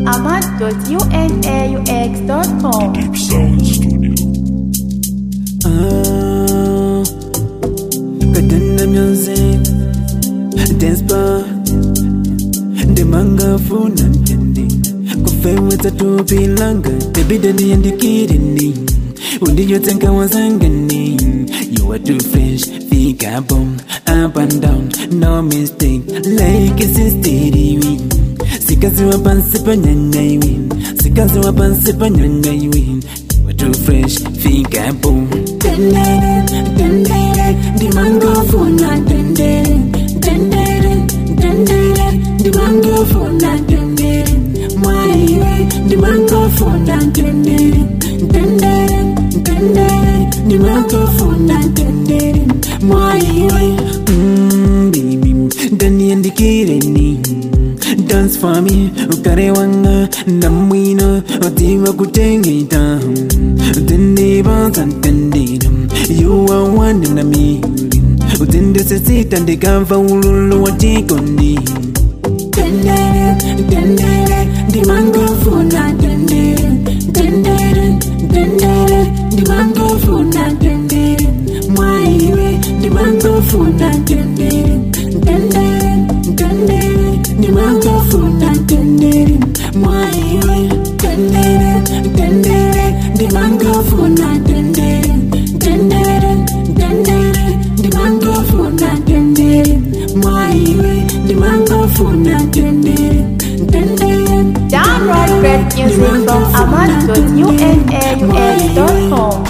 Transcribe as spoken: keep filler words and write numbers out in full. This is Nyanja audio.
ahmad dot unaux dot com. Deep Sound Studio. Ah, Kadana music, dance bar, the manga funa nkendi, kufewe tatu bilanga, tebida ni andikidini, undiyo tenka wazangani, you are too fresh, fika boom, up and down, no mistake, like it's a steady. Sikazi wa pansi pa nyanyaiwin, sikazi wa pansi pa nyanyaiwin, you are too fresh, fika boom. Dendere, dendere, di mango funa dendere, dendere, dendere, di mango funa dendere, mwaiwe, di mango funa dendere, dendere, dendere, di mango funa dendere, mwaiwe. Mmm, baby, dani andikire ni. Dance for me, ukare wanga, namwino, otima kutengita. Utende bankantendidum, you are one in a million. Utende se sita de kava ululu watikondi. Tendere, tendere, di mango funa tendere, tendere, tendere, di mango funa tendere, mwaiwe, di mango funa tendere, tendere, tendere, di mango funa tendere, mwaiwe, tendere, tendere, di mango funa tendere, tendere, tendere, di mango funa tendere, mwaiwe, di mango funa tendere, tendere. Download great music from ahmad dot unaux dot com.